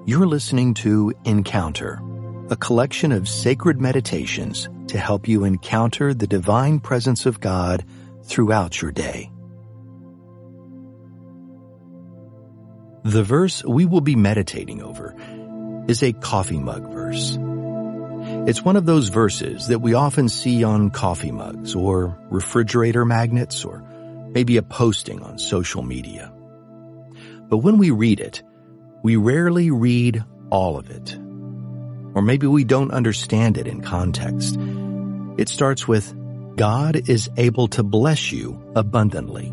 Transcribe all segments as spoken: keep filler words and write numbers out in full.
You're listening to Encounter, a collection of sacred meditations to help you encounter the divine presence of God throughout your day. The verse we will be meditating over is a coffee mug verse. It's one of those verses that we often see on coffee mugs or refrigerator magnets or maybe a posting on social media. But when we read it, we rarely read all of it. Or maybe we don't understand it in context. It starts with, God is able to bless you abundantly.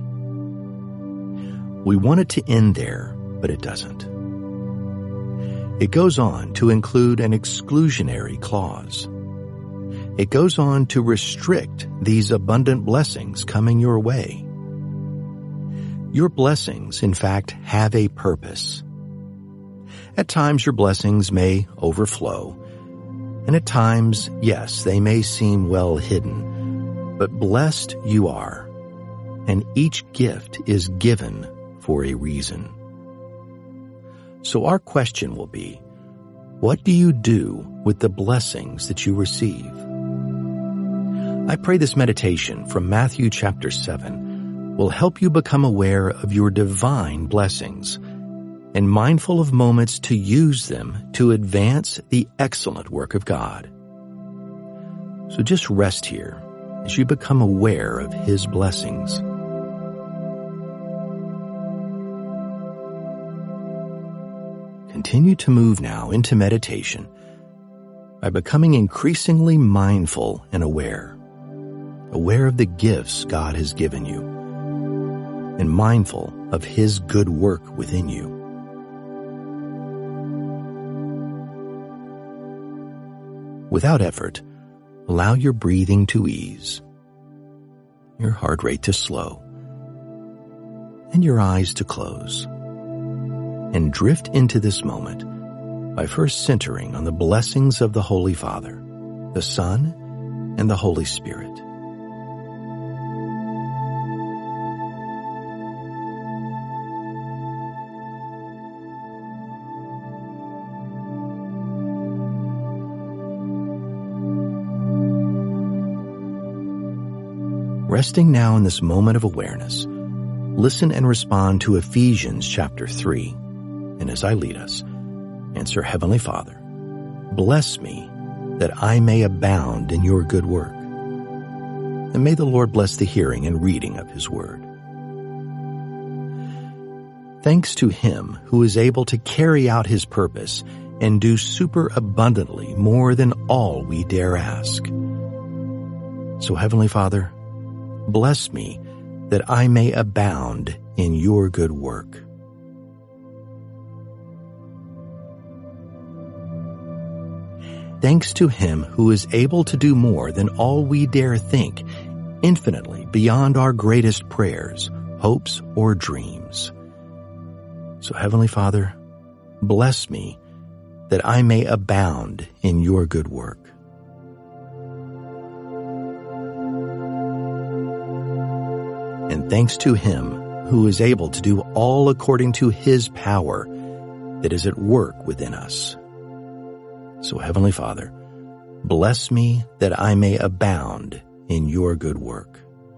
We want it to end there, but it doesn't. It goes on to include an exclusionary clause. It goes on to restrict these abundant blessings coming your way. Your blessings, in fact, have a purpose. At times your blessings may overflow, and at times, yes, they may seem well hidden, but blessed you are, and each gift is given for a reason. So our question will be, what do you do with the blessings that you receive? I pray this meditation from Matthew chapter seven will help you become aware of your divine blessings and mindful of moments to use them to advance the excellent work of God. So just rest here as you become aware of His blessings. Continue to move now into meditation by becoming increasingly mindful and aware, aware of the gifts God has given you, and mindful of His good work within you. Without effort, allow your breathing to ease, your heart rate to slow, and your eyes to close. And drift into this moment by first centering on the blessings of the Holy Father, the Son, and the Holy Spirit. Resting now in this moment of awareness, listen and respond to Ephesians chapter three. And as I lead us, answer, Heavenly Father, bless me that I may abound in your good work. And may the Lord bless the hearing and reading of His word. Thanks to Him who is able to carry out His purpose and do superabundantly more than all we dare ask. So, Heavenly Father, bless me that I may abound in your good work. Thanks to Him who is able to do more than all we dare think, infinitely beyond our greatest prayers, hopes, or dreams. So, Heavenly Father, bless me that I may abound in your good work. And thanks to Him who is able to do all according to His power that is at work within us. So, Heavenly Father, bless me that I may abound in your good work.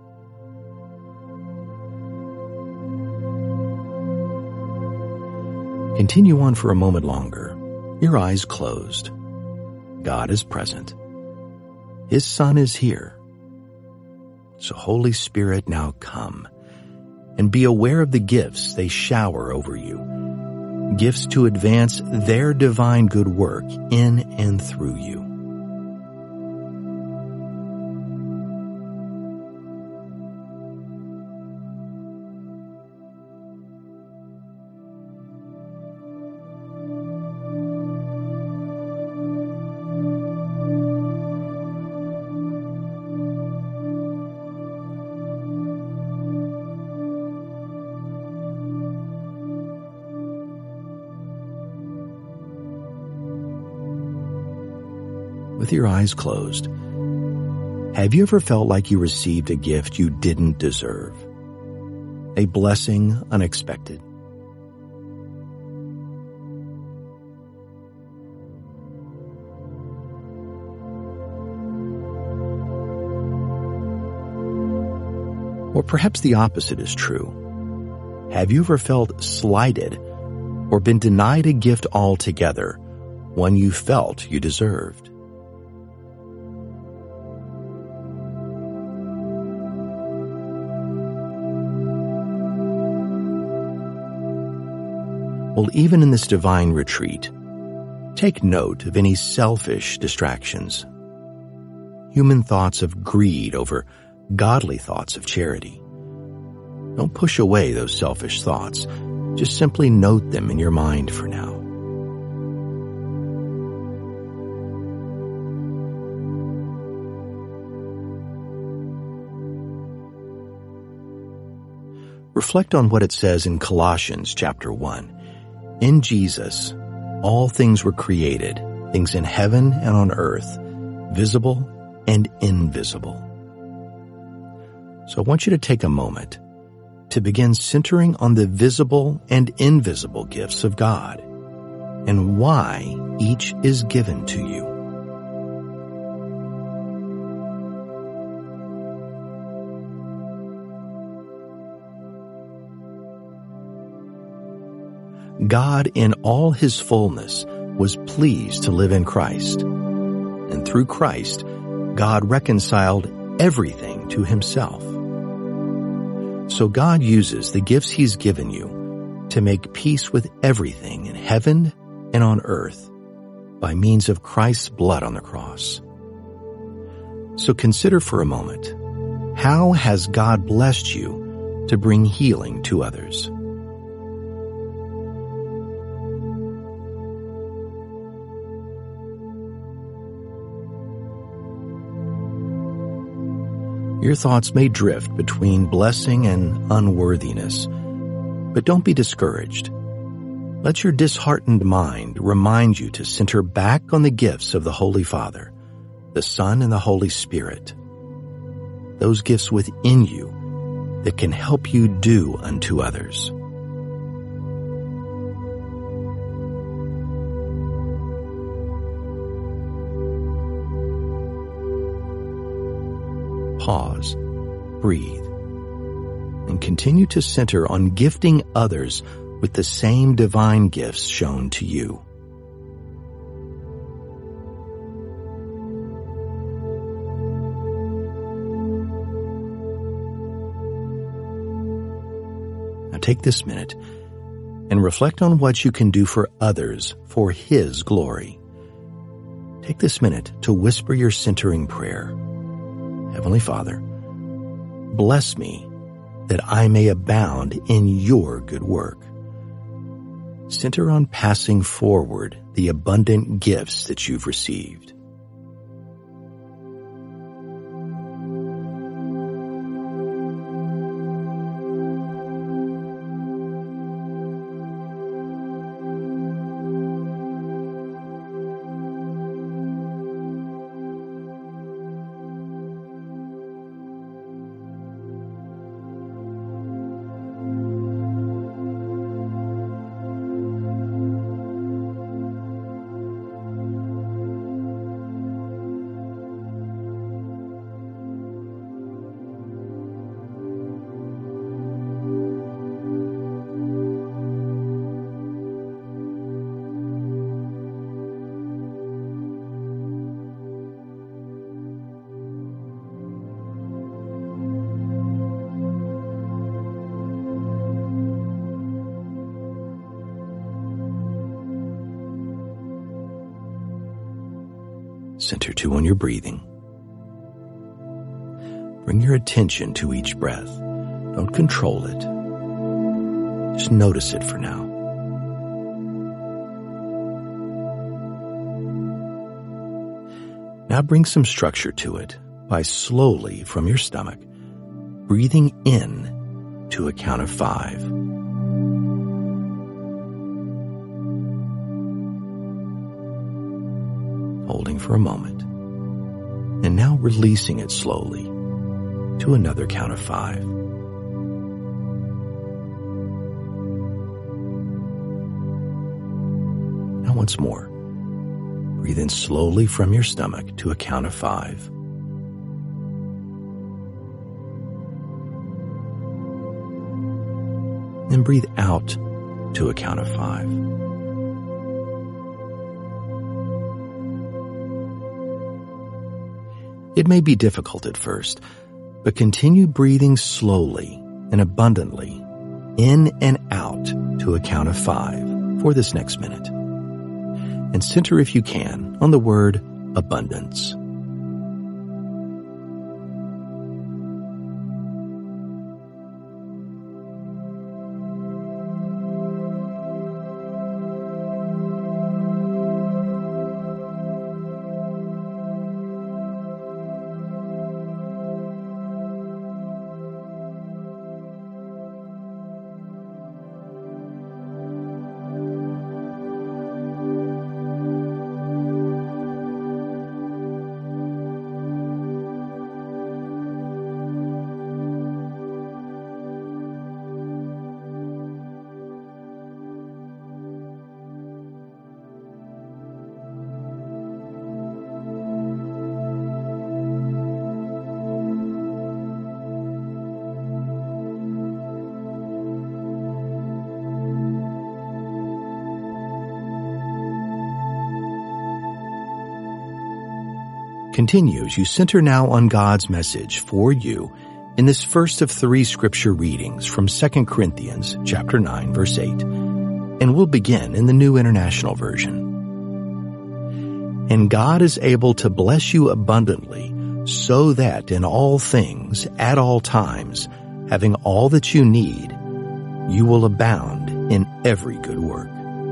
Continue on for a moment longer, your eyes closed. God is present. His Son is here. So, Holy Spirit, now come and be aware of the gifts they shower over you. Gifts to advance their divine good work in and through you. With your eyes closed, have you ever felt like you received a gift you didn't deserve? A blessing unexpected? Or perhaps the opposite is true. Have you ever felt slighted or been denied a gift altogether, one you felt you deserved? Well, even in this divine retreat, take note of any selfish distractions. Human thoughts of greed over godly thoughts of charity. Don't push away those selfish thoughts. Just simply note them in your mind for now. Reflect on what it says in Colossians chapter one. In Jesus, all things were created, things in heaven and on earth, visible and invisible. So I want you to take a moment to begin centering on the visible and invisible gifts of God and why each is given to you. God in all his fullness was pleased to live in Christ, and through Christ, God reconciled everything to himself. So God uses the gifts he's given you to make peace with everything in heaven and on earth by means of Christ's blood on the cross. So consider for a moment, how has God blessed you to bring healing to others? Your thoughts may drift between blessing and unworthiness, but don't be discouraged. Let your disheartened mind remind you to center back on the gifts of the Holy Father, the Son, and the Holy Spirit. Those gifts within you that can help you do unto others. Pause, breathe, and continue to center on gifting others with the same divine gifts shown to you. Now take this minute and reflect on what you can do for others for His glory. Take this minute to whisper your centering prayer. Heavenly Father, bless me that I may abound in your good work. Center on passing forward the abundant gifts that you've received. Center too on your breathing. Bring your attention to each breath. Don't control it. Just notice it for now. Now bring some structure to it by slowly from your stomach, breathing in to a count of five. Holding for a moment, and now releasing it slowly to another count of five. Now once more, breathe in slowly from your stomach to a count of five. and breathe out to a count of five. It may be difficult at first, but continue breathing slowly and abundantly in and out to a count of five for this next minute. And center, if you can, on the word abundance. Continue as you center now on God's message for you in this first of three scripture readings from Second Corinthians chapter nine, verse eight. And we'll begin in the New International Version. And God is able to bless you abundantly, so that in all things, at all times, having all that you need, you will abound in every good work.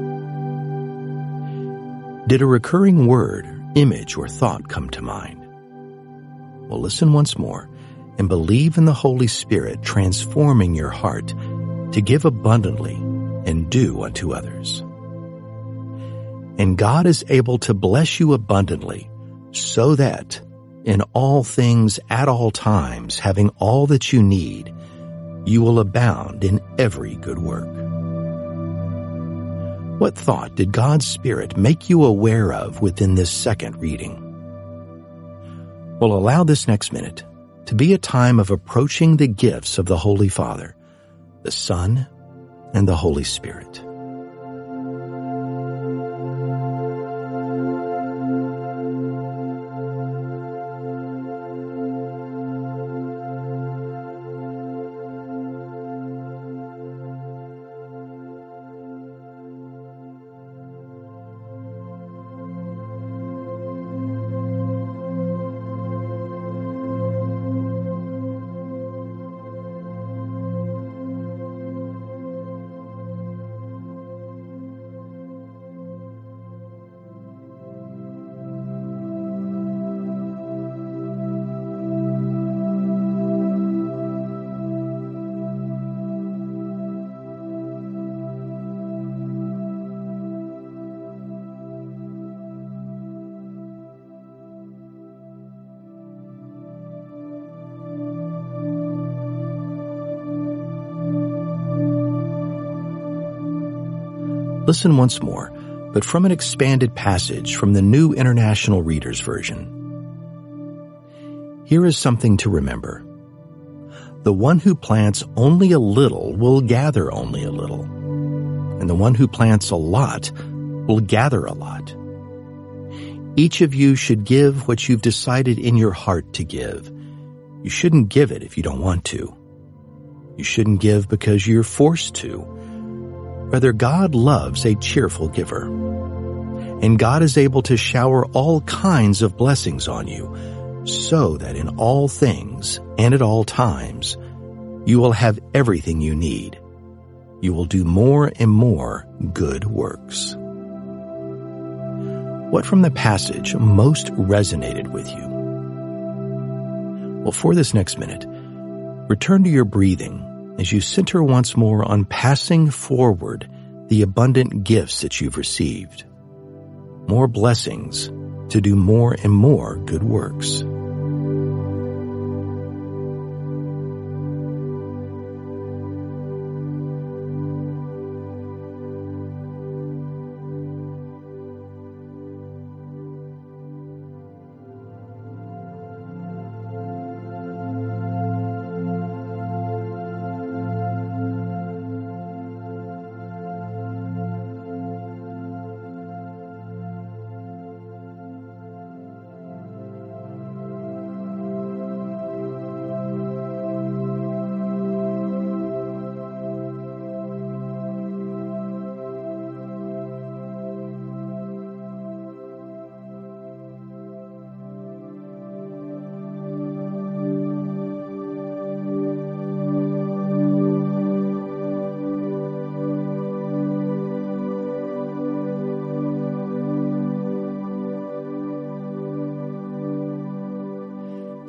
Did a recurring word, image, or thought come to mind? Well, listen once more and believe in the Holy Spirit transforming your heart to give abundantly and do unto others. And God is able to bless you abundantly, so that in all things at all times, having all that you need, you will abound in every good work. What thought did God's Spirit make you aware of within this second reading? Well, allow this next minute to be a time of approaching the gifts of the Holy Father, the Son, and the Holy Spirit. Listen once more, but from an expanded passage from the New International Reader's Version. Here is something to remember. The one who plants only a little will gather only a little, and the one who plants a lot will gather a lot. Each of you should give what you've decided in your heart to give. You shouldn't give it if you don't want to. You shouldn't give because you're forced to. Rather, God loves a cheerful giver. And God is able to shower all kinds of blessings on you, so that in all things and at all times, you will have everything you need. You will do more and more good works. What from the passage most resonated with you? Well, for this next minute, return to your breathing as you center once more on passing forward the abundant gifts that you've received. More blessings to do more and more good works.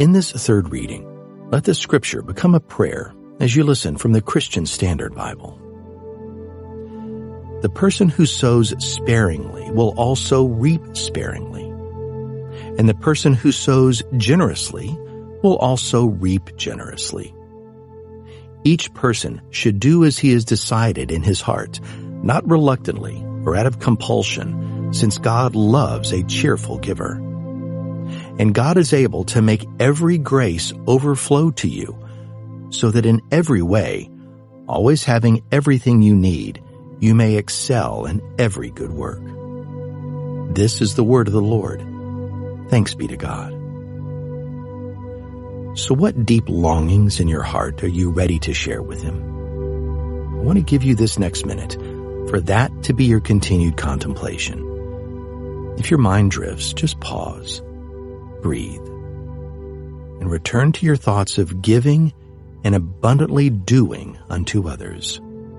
In this third reading, let the scripture become a prayer as you listen from the Christian Standard Bible. The person who sows sparingly will also reap sparingly, and the person who sows generously will also reap generously. Each person should do as he has decided in his heart, not reluctantly or out of compulsion, since God loves a cheerful giver. And God is able to make every grace overflow to you, so that in every way, always having everything you need, you may excel in every good work. This is the word of the Lord. Thanks be to God. So what deep longings in your heart are you ready to share with Him? I want to give you this next minute for that to be your continued contemplation. If your mind drifts, just pause, breathe, and return to your thoughts of giving and abundantly doing unto others.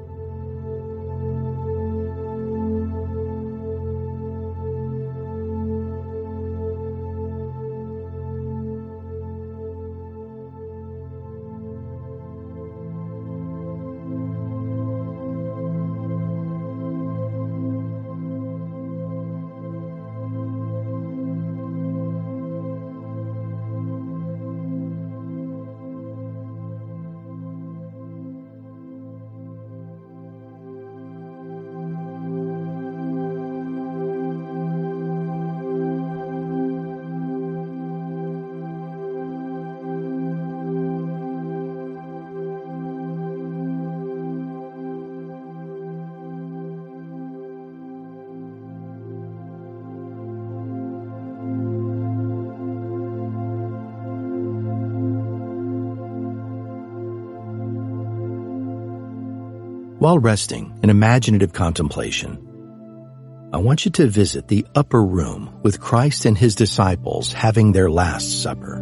While resting in imaginative contemplation, I want you to visit the upper room with Christ and His disciples having their Last Supper.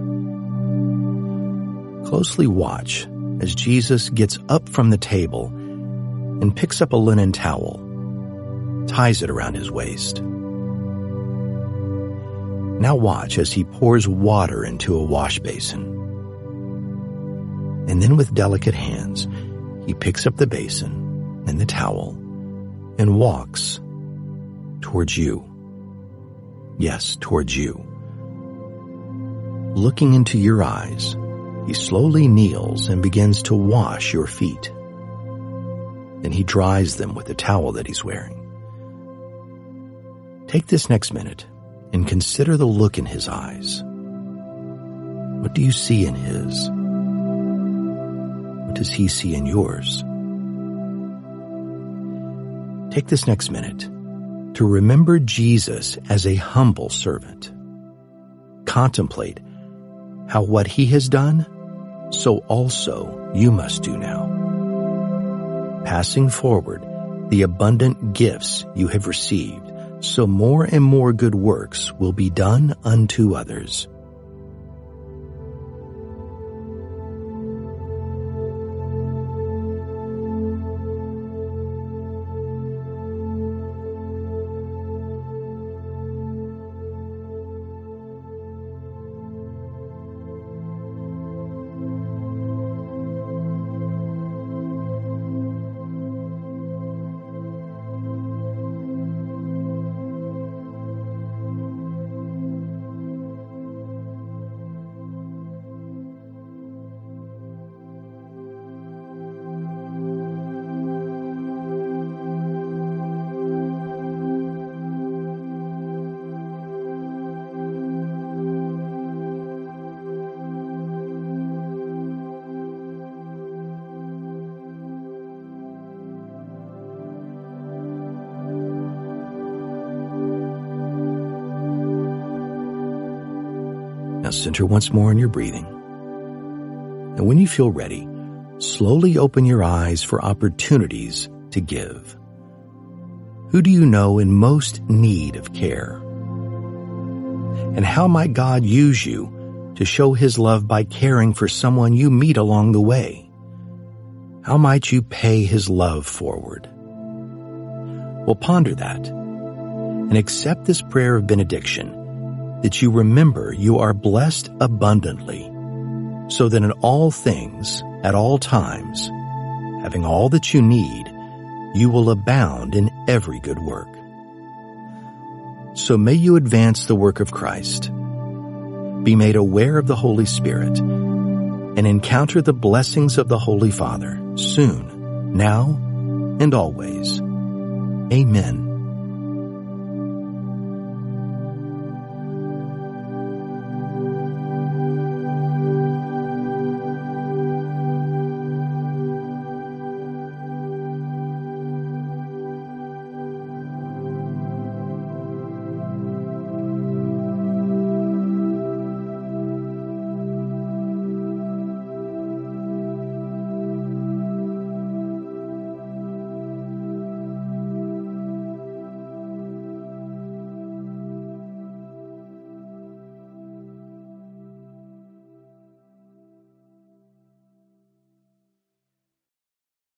Closely watch as Jesus gets up from the table and picks up a linen towel, ties it around his waist. Now watch as He pours water into a wash basin. And then with delicate hands, He picks up the basin and the towel and walks towards you. Yes, towards you. Looking into your eyes, He slowly kneels and begins to wash your feet. Then He dries them with the towel that He's wearing. Take this next minute and consider the look in His eyes. What do you see in His? What does He see in yours? Take this next minute to remember Jesus as a humble servant. Contemplate how what He has done, so also you must do now. Passing forward the abundant gifts you have received, so more and more good works will be done unto others. Now center once more on your breathing. And when you feel ready, slowly open your eyes for opportunities to give. Who do you know in most need of care? And how might God use you to show His love by caring for someone you meet along the way? How might you pay His love forward? Well, ponder that and accept this prayer of benediction, that you remember you are blessed abundantly so that in all things, at all times, having all that you need, you will abound in every good work. So may you advance the work of Christ, be made aware of the Holy Spirit, and encounter the blessings of the Holy Father soon, now, and always. Amen.